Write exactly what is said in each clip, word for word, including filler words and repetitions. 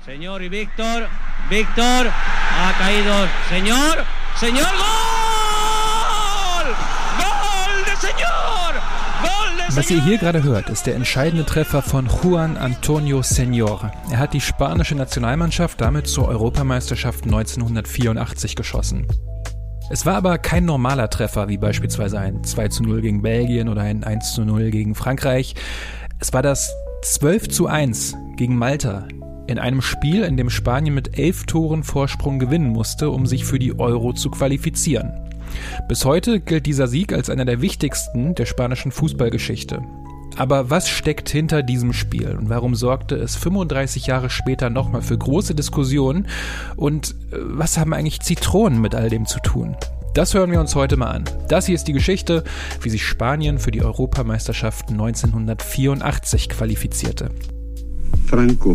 Señor y Víctor, Víctor, ha caído, Señor, Señor, Gol! Gol de Señor! Gol de Señor! Was ihr hier gerade hört, ist der entscheidende Treffer von Juan Antonio Señor. Er hat die spanische Nationalmannschaft damit zur Europameisterschaft neunzehnhundertvierundachtzig geschossen. Es war aber kein normaler Treffer, wie beispielsweise ein zwei zu null gegen Belgien oder ein eins zu null gegen Frankreich. Es war das zwölf zu eins gegen Malta. In einem Spiel, in dem Spanien mit elf Toren Vorsprung gewinnen musste, um sich für die Euro zu qualifizieren. Bis heute gilt dieser Sieg als einer der wichtigsten der spanischen Fußballgeschichte. Aber was steckt hinter diesem Spiel und warum sorgte es fünfunddreißig Jahre später nochmal für große Diskussionen? Und was haben eigentlich Zitronen mit all dem zu tun? Das hören wir uns heute mal an. Das hier ist die Geschichte, wie sich Spanien für die Europameisterschaft neunzehnhundertvierundachtzig qualifizierte. Franco.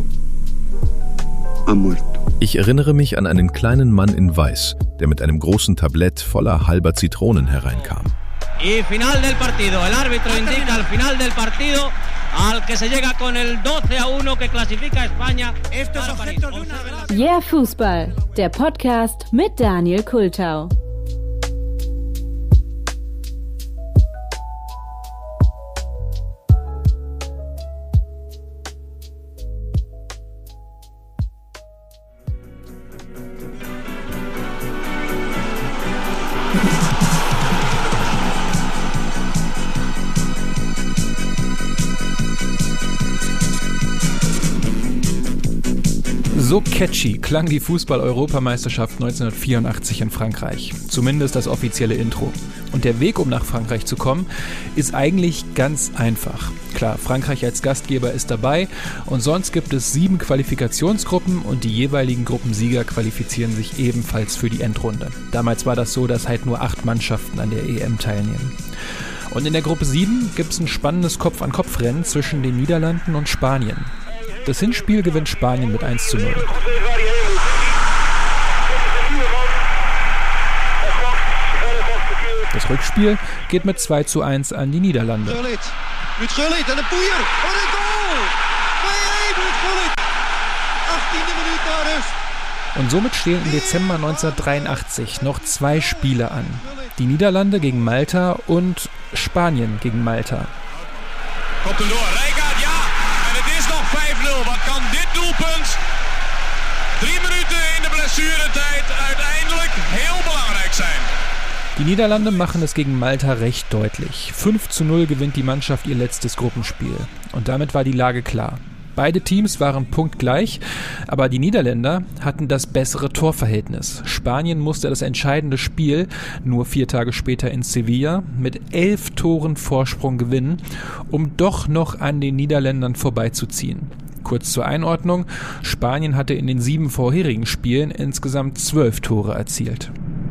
Ich erinnere mich an einen kleinen Mann in Weiß, der mit einem großen Tablett voller halber Zitronen hereinkam. Y final del partido. El árbitro indica al final del partido al que se llega con el doce a uno que clasifica a España. Estos objetos de una... Yeah, Fußball, der Podcast mit Daniel Kultau. So catchy klang die Fußball-Europameisterschaft neunzehnhundertvierundachtzig in Frankreich. Zumindest das offizielle Intro. Und der Weg, um nach Frankreich zu kommen, ist eigentlich ganz einfach. Klar, Frankreich als Gastgeber ist dabei und sonst gibt es sieben Qualifikationsgruppen und die jeweiligen Gruppensieger qualifizieren sich ebenfalls für die Endrunde. Damals war das so, dass halt nur acht Mannschaften an der E M teilnehmen. Und in der Gruppe sieben gibt es ein spannendes Kopf-an-Kopf-Rennen zwischen den Niederlanden und Spanien. Das Hinspiel gewinnt Spanien mit eins zu null. Das Rückspiel geht mit zwei zu eins an die Niederlande. Und somit stehen im Dezember neunzehnhundertdreiundachtzig noch zwei Spiele an. Die Niederlande gegen Malta und Spanien gegen Malta. vijf nul, wat kan dit doelpunt? Drie minuten in de blessuretijd uiteindelijk heel belangrijk sein. Die Niederlande machen es gegen Malta recht deutlich. fünf zu null gewinnt die Mannschaft ihr letztes Gruppenspiel. Und damit war die Lage klar. Beide Teams waren punktgleich, aber die Niederländer hatten das bessere Torverhältnis. Spanien musste das entscheidende Spiel nur vier Tage später in Sevilla mit elf Toren Vorsprung gewinnen, um doch noch an den Niederländern vorbeizuziehen. Kurz zur Einordnung, Spanien hatte in den sieben vorherigen Spielen insgesamt zwölf Tore erzielt.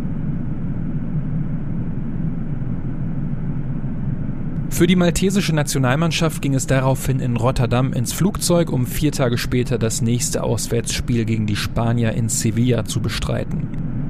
Für die maltesische Nationalmannschaft ging es daraufhin in Rotterdam ins Flugzeug, um vier Tage später das nächste Auswärtsspiel gegen die Spanier in Sevilla zu bestreiten.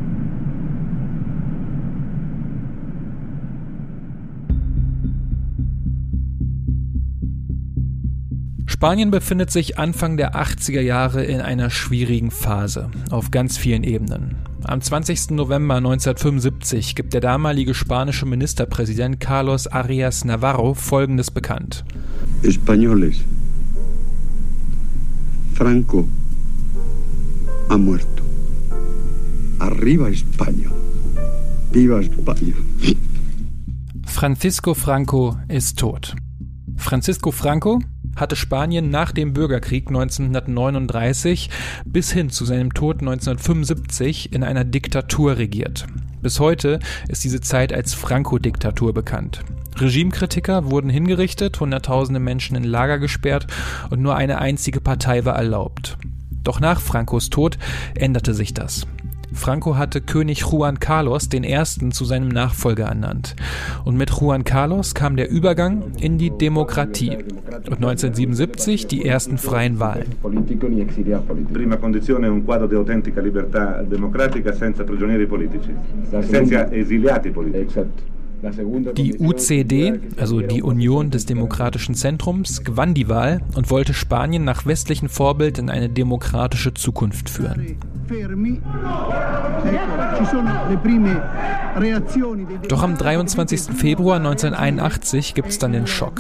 Spanien befindet sich Anfang der achtziger Jahre in einer schwierigen Phase, auf ganz vielen Ebenen. Am zwanzigsten November neunzehnhundertfünfundsiebzig gibt der damalige spanische Ministerpräsident Carlos Arias Navarro Folgendes bekannt. Españoles. Franco ha muerto. Arriba España. Viva España. Francisco Franco ist tot. Francisco Franco hatte Spanien nach dem Bürgerkrieg neunzehnhundertneununddreißig bis hin zu seinem Tod neunzehnhundertfünfundsiebzig in einer Diktatur regiert. Bis heute ist diese Zeit als Franco-Diktatur bekannt. Regimekritiker wurden hingerichtet, hunderttausende Menschen in Lager gesperrt und nur eine einzige Partei war erlaubt. Doch nach Francos Tod änderte sich das. Franco hatte König Juan Carlos der Erste zu seinem Nachfolger ernannt. Und mit Juan Carlos kam der Übergang in die Demokratie. Und neunzehnhundertsiebenundsiebzig die ersten freien Wahlen. Prima condizione un quadro di autentica libertà democratica senza prigionieri politici, senza esiliati politici. Die U C D, also die Union des Demokratischen Zentrums, gewann die Wahl und wollte Spanien nach westlichem Vorbild in eine demokratische Zukunft führen. Doch am dreiundzwanzigsten Februar neunzehnhunderteinundachtzig gibt es dann den Schock.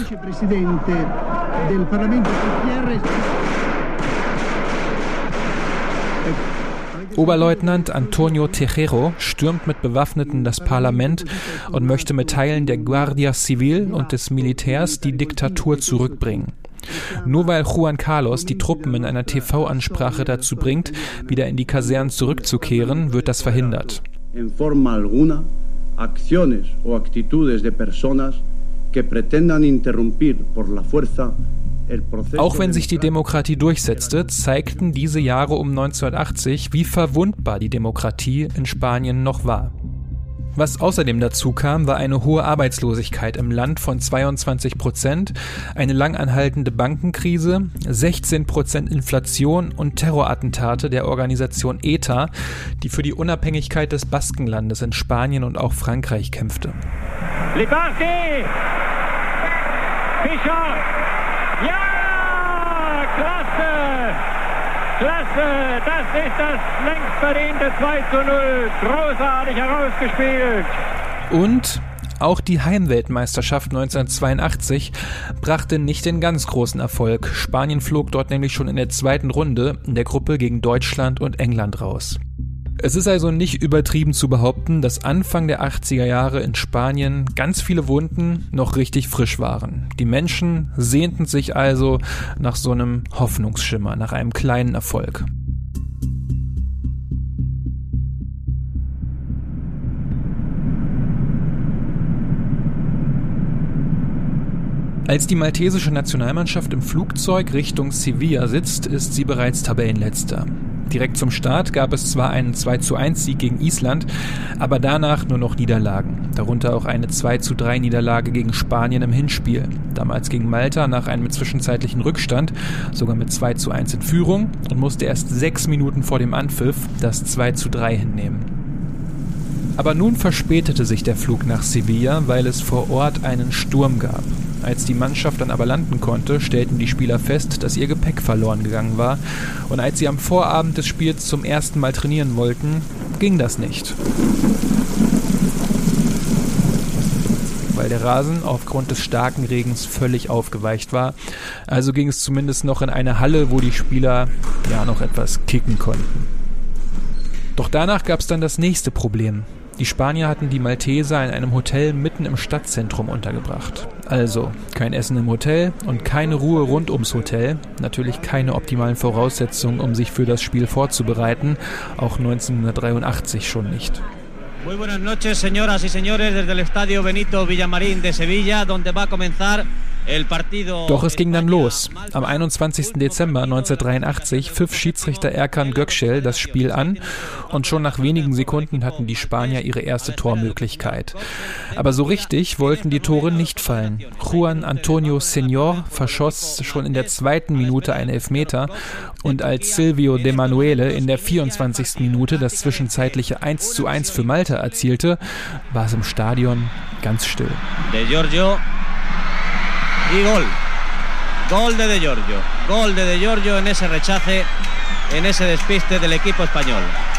Oberleutnant Antonio Tejero stürmt mit Bewaffneten das Parlament und möchte mit Teilen der Guardia Civil und des Militärs die Diktatur zurückbringen. Nur weil Juan Carlos die Truppen in einer T V-Ansprache dazu bringt, wieder in die Kasernen zurückzukehren, wird das verhindert. En forma alguna, acciones o actitudes de personas que pretendan interrumpir por la fuerza. Auch wenn sich die Demokratie durchsetzte, zeigten diese Jahre um neunzehnhundertachtzig, wie verwundbar die Demokratie in Spanien noch war. Was außerdem dazu kam, war eine hohe Arbeitslosigkeit im Land von zweiundzwanzig Prozent, eine lang anhaltende Bankenkrise, sechzehn Prozent Inflation und Terrorattentate der Organisation E T A, die für die Unabhängigkeit des Baskenlandes in Spanien und auch Frankreich kämpfte. Liparty! Fischer! Ja! Klasse! Klasse! Das ist das längst verdiente zwei zu null. Großartig herausgespielt. Und auch die Heimweltmeisterschaft neunzehnhundertzweiundachtzig brachte nicht den ganz großen Erfolg. Spanien flog dort nämlich schon in der zweiten Runde in der Gruppe gegen Deutschland und England raus. Es ist also nicht übertrieben zu behaupten, dass Anfang der achtziger Jahre in Spanien ganz viele Wunden noch richtig frisch waren. Die Menschen sehnten sich also nach so einem Hoffnungsschimmer, nach einem kleinen Erfolg. Als die maltesische Nationalmannschaft im Flugzeug Richtung Sevilla sitzt, ist sie bereits Tabellenletzter. Direkt zum Start gab es zwar einen zwei zu eins Sieg gegen Island, aber danach nur noch Niederlagen. Darunter auch eine zwei zu drei Niederlage gegen Spanien im Hinspiel. Damals gegen Malta nach einem zwischenzeitlichen Rückstand, sogar mit zwei zu eins in Führung und musste erst sechs Minuten vor dem Anpfiff das zwei zu drei hinnehmen. Aber nun verspätete sich der Flug nach Sevilla, weil es vor Ort einen Sturm gab. Als die Mannschaft dann aber landen konnte, stellten die Spieler fest, dass ihr Gepäck verloren gegangen war. Und als sie am Vorabend des Spiels zum ersten Mal trainieren wollten, ging das nicht. Weil der Rasen aufgrund des starken Regens völlig aufgeweicht war. Also ging es zumindest noch in eine Halle, wo die Spieler ja noch etwas kicken konnten. Doch danach gab es dann das nächste Problem. Die Spanier hatten die Malteser in einem Hotel mitten im Stadtzentrum untergebracht. Also kein Essen im Hotel und keine Ruhe rund ums Hotel. Natürlich keine optimalen Voraussetzungen, um sich für das Spiel vorzubereiten. Auch neunzehnhundertdreiundachtzig schon nicht. Muy buenas noches, señoras y señores, desde el Estadio Benito Villamarín de Sevilla, donde va a comenzar. Doch es ging dann los. Am einundzwanzigsten Dezember neunzehnhundertdreiundachtzig pfiff Schiedsrichter Erkan Gökçel das Spiel an und schon nach wenigen Sekunden hatten die Spanier ihre erste Tormöglichkeit. Aber so richtig wollten die Tore nicht fallen. Juan Antonio Señor verschoss schon in der zweiten Minute einen Elfmeter und als Silvio de Manuele in der vierundzwanzigsten Minute das zwischenzeitliche eins zu eins für Malta erzielte, war es im Stadion ganz still. De Giorgio. Y gol, gol de De Giorgio, gol de De Giorgio en ese rechace, en ese despiste del equipo español.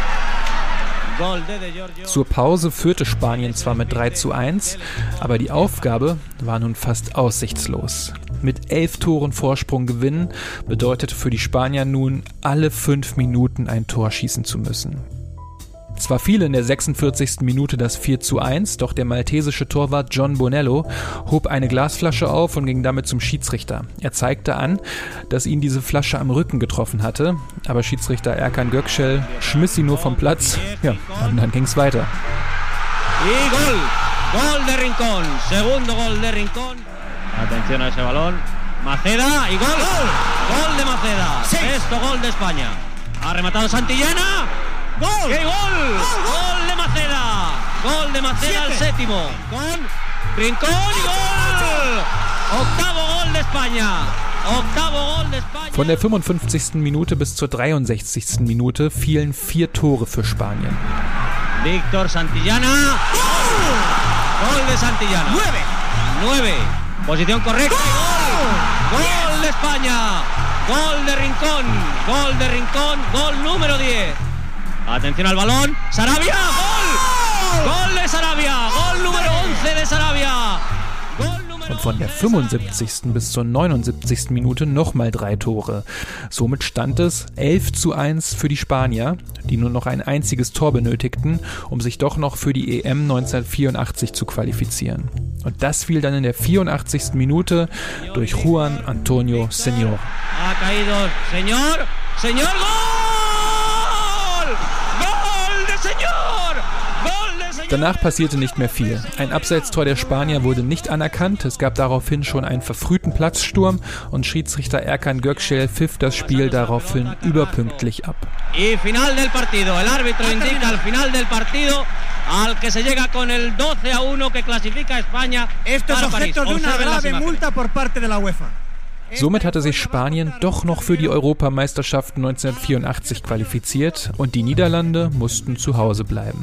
Gol de De Giorgio. Zur Pause führte Spanien zwar mit drei zu eins, aber die Aufgabe war nun fast aussichtslos. Mit elf Toren Vorsprung gewinnen bedeutete für die Spanier nun, alle fünf Minuten ein Tor schießen zu müssen. Zwar fiel in der sechsundvierzigsten Minute das vier zu eins, doch der maltesische Torwart John Bonello hob eine Glasflasche auf und ging damit zum Schiedsrichter. Er zeigte an, dass ihn diese Flasche am Rücken getroffen hatte, aber Schiedsrichter Erkan Gökçel schmiss sie nur vom Platz, ja, und dann ging's weiter. Y gol, gol de Rincón, segundo gol de Rincón. Atención a ese balón, Maceda y gol, gol, gol de Maceda, sexto gol de España. Ha rematado Santillana. ¡Gol! ¡Qué gol! ¡Gol, gol de Maceda! ¡Gol de Maceda al séptimo! Con Rincón y gol! ¡Octavo gol de España! ¡Octavo gol de España! Von der fünfundfünfzigsten Minute bis zur dreiundsechzigsten Minute fielen vier Tore für Spanien. Víctor Santillana. ¡Gol! Gol de Santillana. Nueve. Nueve. Posición correcta. Gol. Gol de España. Gol de Rincón. Gol de Rincón. Gol número diez. Atención al balón. Sarabia. Gol. Gol de Sarabia. Gol número once de Sarabia. Und von der fünfundsiebzigsten bis zur neunundsiebzigsten Minute nochmal drei Tore. Somit stand es elf zu eins für die Spanier, die nur noch ein einziges Tor benötigten, um sich doch noch für die E M neunzehnhundertvierundachtzig zu qualifizieren. Und das fiel dann in der vierundachtzigsten Minute durch Juan Antonio Señor. Ha caído Señor, Señor, Gol! Gol de Señor! Gol de Señor! Danach passierte nicht mehr viel. Ein Abseitstor der Spanier wurde nicht anerkannt. Es gab daraufhin schon einen verfrühten Platzsturm und Schiedsrichter Erkan Gökçel pfiff das Spiel daraufhin überpünktlich ab. Y final del partido. El árbitro indica el final del partido al que se llega con el doce a uno que clasifica España. Esto es objeto de una grave multa por parte de la UEFA. Somit hatte sich Spanien doch noch für die Europameisterschaft neunzehnhundertvierundachtzig qualifiziert und die Niederlande mussten zu Hause bleiben.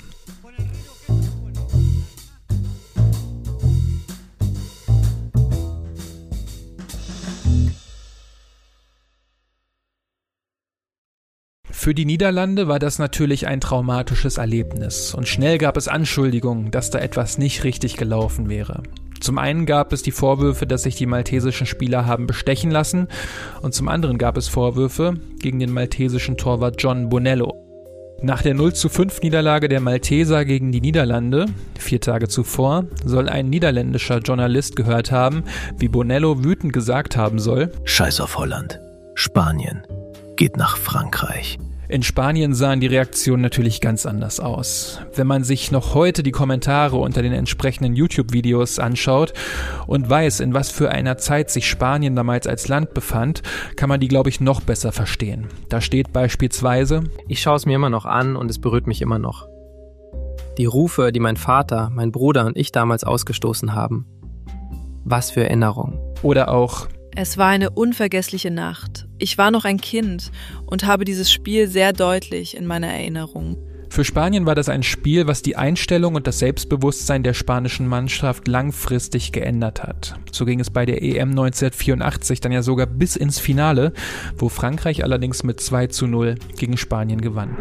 Für die Niederlande war das natürlich ein traumatisches Erlebnis und schnell gab es Anschuldigungen, dass da etwas nicht richtig gelaufen wäre. Zum einen gab es die Vorwürfe, dass sich die maltesischen Spieler haben bestechen lassen und zum anderen gab es Vorwürfe gegen den maltesischen Torwart John Bonello. Nach der null zu fünf Niederlage der Malteser gegen die Niederlande, vier Tage zuvor, soll ein niederländischer Journalist gehört haben, wie Bonello wütend gesagt haben soll: Scheiß auf Holland. Spanien geht nach Frankreich. In Spanien sahen die Reaktionen natürlich ganz anders aus. Wenn man sich noch heute die Kommentare unter den entsprechenden YouTube-Videos anschaut und weiß, in was für einer Zeit sich Spanien damals als Land befand, kann man die, glaube ich, noch besser verstehen. Da steht beispielsweise: Ich schaue es mir immer noch an und es berührt mich immer noch. Die Rufe, die mein Vater, mein Bruder und ich damals ausgestoßen haben. Was für Erinnerungen. Oder auch: Es war eine unvergessliche Nacht. Ich war noch ein Kind und habe dieses Spiel sehr deutlich in meiner Erinnerung. Für Spanien war das ein Spiel, was die Einstellung und das Selbstbewusstsein der spanischen Mannschaft langfristig geändert hat. So ging es bei der E M neunzehnhundertvierundachtzig dann ja sogar bis ins Finale, wo Frankreich allerdings mit zwei zu null gegen Spanien gewann.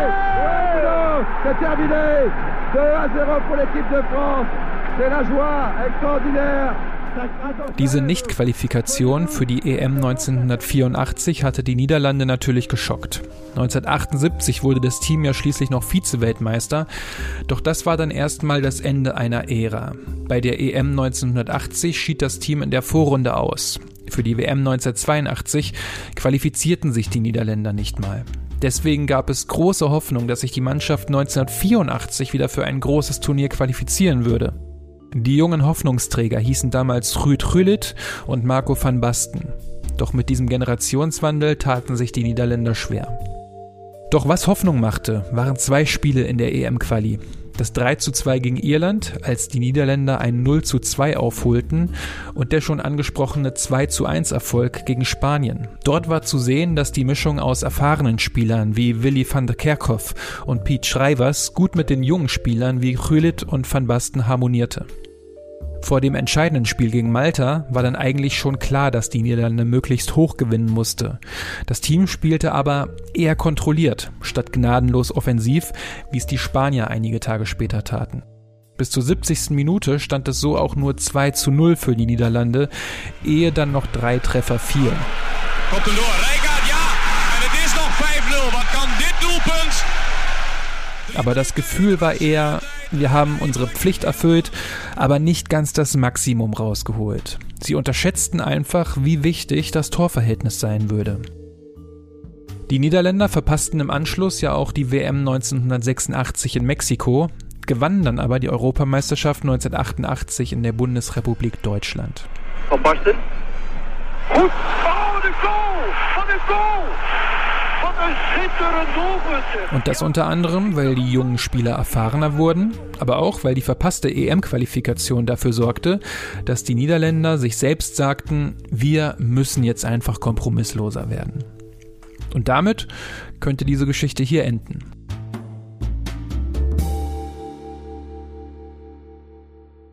Diese Nichtqualifikation für die E M neunzehnhundertvierundachtzig hatte die Niederlande natürlich geschockt. neunzehnhundertachtundsiebzig wurde das Team ja schließlich noch Vize-Weltmeister, doch das war dann erstmal das Ende einer Ära. Bei der E M neunzehnhundertachtzig schied das Team in der Vorrunde aus. Für die W M neunzehnhundertzweiundachtzig qualifizierten sich die Niederländer nicht mal. Deswegen gab es große Hoffnung, dass sich die Mannschaft neunzehnhundertvierundachtzig wieder für ein großes Turnier qualifizieren würde. Die jungen Hoffnungsträger hießen damals Ruud Gullit und Marco van Basten. Doch mit diesem Generationswandel taten sich die Niederländer schwer. Doch was Hoffnung machte, waren zwei Spiele in der E M-Quali. Das drei zu zwei gegen Irland, als die Niederländer ein null zu zwei aufholten, und der schon angesprochene zwei zu eins Erfolg gegen Spanien. Dort war zu sehen, dass die Mischung aus erfahrenen Spielern wie Willy van der Kerkhoff und Piet Schrijvers gut mit den jungen Spielern wie Gullit und Van Basten harmonierte. Vor dem entscheidenden Spiel gegen Malta war dann eigentlich schon klar, dass die Niederlande möglichst hoch gewinnen musste. Das Team spielte aber eher kontrolliert, statt gnadenlos offensiv, wie es die Spanier einige Tage später taten. Bis zur siebzigsten Minute stand es so auch nur zwei zu null für die Niederlande, ehe dann noch drei Treffer fielen. Komt er door, Rijkaard, ja, en het is nog vijf null, wat kan dit doelpunt? Aber das Gefühl war eher, wir haben unsere Pflicht erfüllt, aber nicht ganz das Maximum rausgeholt. Sie unterschätzten einfach, wie wichtig das Torverhältnis sein würde. Die Niederländer verpassten im Anschluss ja auch die W M neunzehnhundertsechsundachtzig in Mexiko, gewannen dann aber die Europameisterschaft neunzehnhundertachtundachtzig in der Bundesrepublik Deutschland. Van Basten. Goed. Oh, de goal! Wat een goal! Wat een schitterend doelpunt! Und das unter anderem, weil die jungen Spieler erfahrener wurden, aber auch, weil die verpasste E M-Qualifikation dafür sorgte, dass die Niederländer sich selbst sagten, wir müssen jetzt einfach kompromissloser werden. Und damit könnte diese Geschichte hier enden.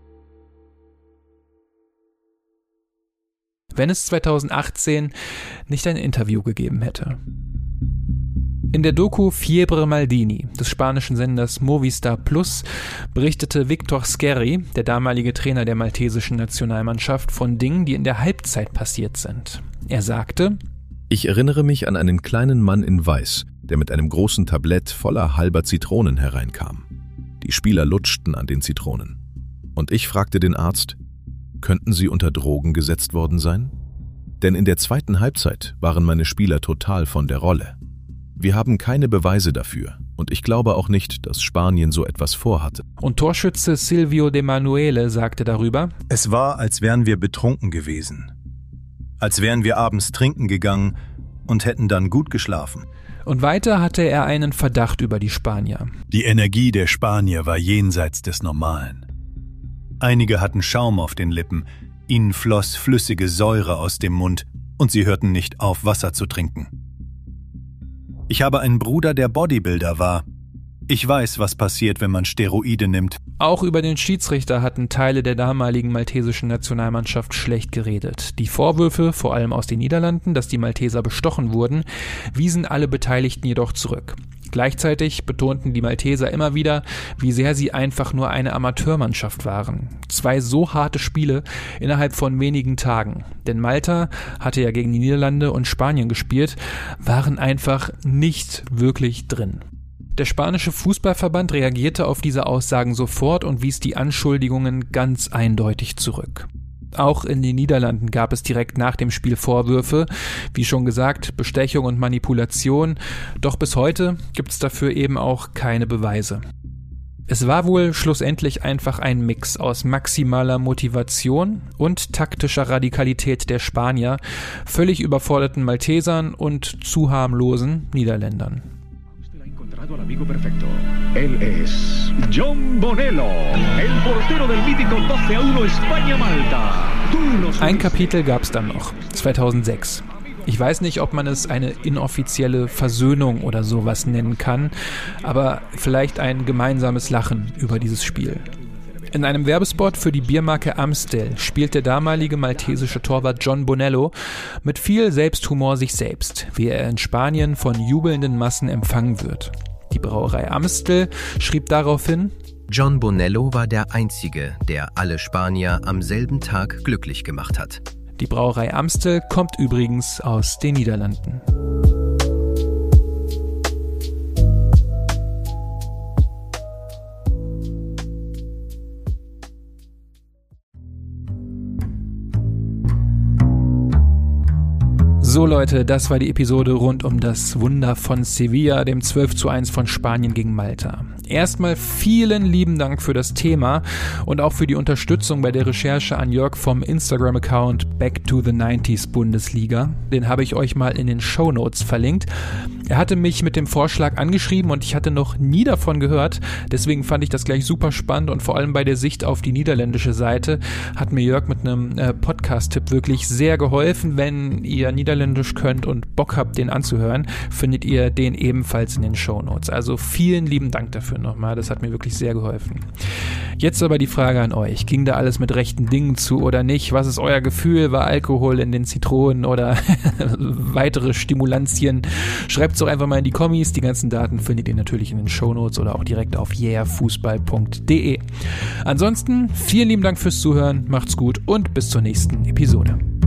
wenn es zweitausendachtzehn nicht ein Interview gegeben hätte. In der Doku Fiebre Maldini des spanischen Senders Movistar Plus berichtete Victor Scerri, der damalige Trainer der maltesischen Nationalmannschaft, von Dingen, die in der Halbzeit passiert sind. Er sagte: Ich erinnere mich an einen kleinen Mann in Weiß, der mit einem großen Tablett voller halber Zitronen hereinkam. Die Spieler lutschten an den Zitronen. Und ich fragte den Arzt, könnten sie unter Drogen gesetzt worden sein? Denn in der zweiten Halbzeit waren meine Spieler total von der Rolle. Wir haben keine Beweise dafür und ich glaube auch nicht, dass Spanien so etwas vorhatte. Und Torschütze Silvio De Manuele sagte darüber: Es war, als wären wir betrunken gewesen. Als wären wir abends trinken gegangen und hätten dann gut geschlafen. Und weiter hatte er einen Verdacht über die Spanier. Die Energie der Spanier war jenseits des Normalen. Einige hatten Schaum auf den Lippen, ihnen floss flüssige Säure aus dem Mund und sie hörten nicht auf, Wasser zu trinken. Ich habe einen Bruder, der Bodybuilder war. Ich weiß, was passiert, wenn man Steroide nimmt. Auch über den Schiedsrichter hatten Teile der damaligen maltesischen Nationalmannschaft schlecht geredet. Die Vorwürfe, vor allem aus den Niederlanden, dass die Malteser bestochen wurden, wiesen alle Beteiligten jedoch zurück. Gleichzeitig betonten die Malteser immer wieder, wie sehr sie einfach nur eine Amateurmannschaft waren. Zwei so harte Spiele innerhalb von wenigen Tagen. Denn Malta hatte ja gegen die Niederlande und Spanien gespielt, waren einfach nicht wirklich drin. Der spanische Fußballverband reagierte auf diese Aussagen sofort und wies die Anschuldigungen ganz eindeutig zurück. Auch in den Niederlanden gab es direkt nach dem Spiel Vorwürfe, wie schon gesagt, Bestechung und Manipulation, doch bis heute gibt es dafür eben auch keine Beweise. Es war wohl schlussendlich einfach ein Mix aus maximaler Motivation und taktischer Radikalität der Spanier, völlig überforderten Maltesern und zu harmlosen Niederländern. Al amigo perfecto. Él es John Bonello, el portero del mítico doce a uno España-Malta. Ein Kapitel gab es dann noch, zweitausendsechs. Ich weiß nicht, ob man es eine inoffizielle Versöhnung oder sowas nennen kann, aber vielleicht ein gemeinsames Lachen über dieses Spiel. In einem Werbespot für die Biermarke Amstel spielt der damalige maltesische Torwart John Bonello mit viel Selbsthumor sich selbst, wie er in Spanien von jubelnden Massen empfangen wird. Die Brauerei Amstel schrieb daraufhin: John Bonello war der Einzige, der alle Spanier am selben Tag glücklich gemacht hat. Die Brauerei Amstel kommt übrigens aus den Niederlanden. So Leute, das war die Episode rund um das Wunder von Sevilla, dem zwölf zu eins von Spanien gegen Malta. Erstmal vielen lieben Dank für das Thema und auch für die Unterstützung bei der Recherche an Jörg vom Instagram-Account Back to the neunziger Bundesliga. Den habe ich euch mal in den Shownotes verlinkt. Er hatte mich mit dem Vorschlag angeschrieben und ich hatte noch nie davon gehört. Deswegen fand ich das gleich super spannend und vor allem bei der Sicht auf die niederländische Seite hat mir Jörg mit einem äh, Podcast-Tipp wirklich sehr geholfen. Wenn ihr Niederländisch könnt und Bock habt, den anzuhören, findet ihr den ebenfalls in den Shownotes. Also vielen lieben Dank dafür nochmal. Das hat mir wirklich sehr geholfen. Jetzt aber die Frage an euch. Ging da alles mit rechten Dingen zu oder nicht? Was ist euer Gefühl? War Alkohol in den Zitronen oder weitere Stimulantien? Schreibt es doch einfach mal in die Kommis. Die ganzen Daten findet ihr natürlich in den Shownotes oder auch direkt auf yeahfußball punkt de. Ansonsten vielen lieben Dank fürs Zuhören. Macht's gut und bis zur nächsten Episode.